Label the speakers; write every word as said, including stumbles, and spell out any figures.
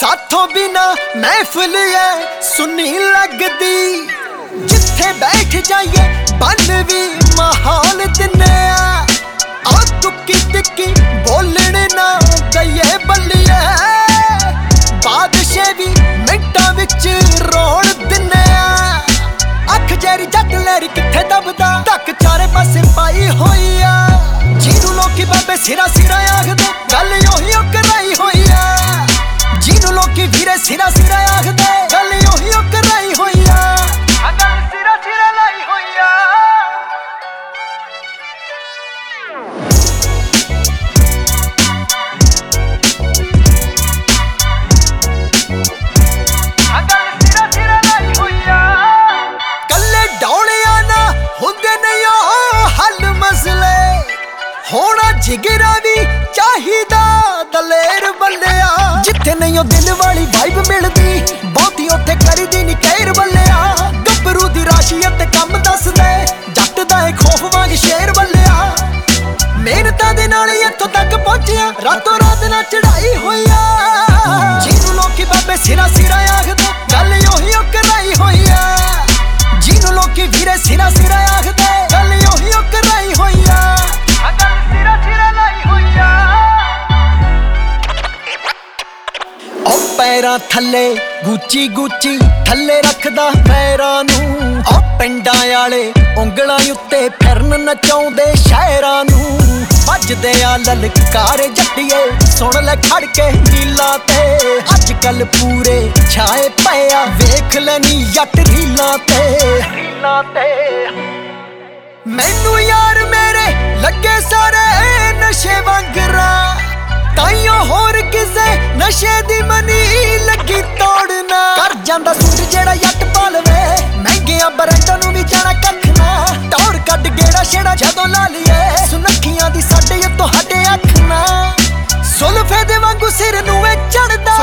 Speaker 1: साथों बिना महफिल है सुनी लगदी। जिथे बैठ जाइए बन भी माहौल दिने आ तुक्की तिक्की बोलने ना दइए बल्लिए। बादशाह भी मिंटां विच रोण दिने आ। अख जेरी जट लहरी किथे दबदा तक चारे पासे पाई होई आ। जिन्नू लोकी बाबे सिरा सिरा आखदे गल ओही ओ कराई होई आ। जिन्नू लोकी वीरे सिरा सिरा आखदे गल ओही ओ कराई होई आ। गल सिरा सिरा लाई होई आ। गल सिरा सिरा लाई होई आ। कल्ले डौलिया ना हुंदे नहीं ओ हल मसले होना जिगरा भी चाहिदा दलेर बल्लिया। जिथे नहीं ओ दिल वाली वाइब मिलदी बहुती उत्थे करीदी नी कैर बल्लिया। गबरू दी राशियत कम दस दे जट दा ए खौफ वांग शेर बल्लिया। मेहनतां दे नाल इत्थों तक पहुंचिया रातों रात ना चढ़ाई होई आ। जिन्नू लोकी बाबे सिरा सिरा आखदे गल ओही ओ कराई होई आ। जिन्नू लोकी वीरे सिरा सिरा आखदे गल ओही ओ कराई होई आ। गल सिरा सिरा लाई होई आ। ओ पैरां थल्ले गुची गुची थल्ले रखदा पैरां नू। ओ पिंडां आले उंगलां उत्ते फिरन नचाउंदे शहरां नू। भजदे आ ललकारे जट्टिए सुन ले खड़ के नीलां ते। अज कल पूरे छाए पए आ वेख लैनी जट रीलां ते रीलां ते। मैनू यार मेरे लगे सारे नशे वांगरा ताइयों होर किसे नशे दी मनी लगी तोड़ना। कर जांदा सूट जेड़ा जट पा लवे महंगियां ब्रांडां नू भी जाना कख ना। टौर कड गेड़ा छेड़ा जदों ला लीए सुनखियां दी साडे उत्तों हटे अख ना। सुल्फे दे वांगू सिर नूं ए चढ़दा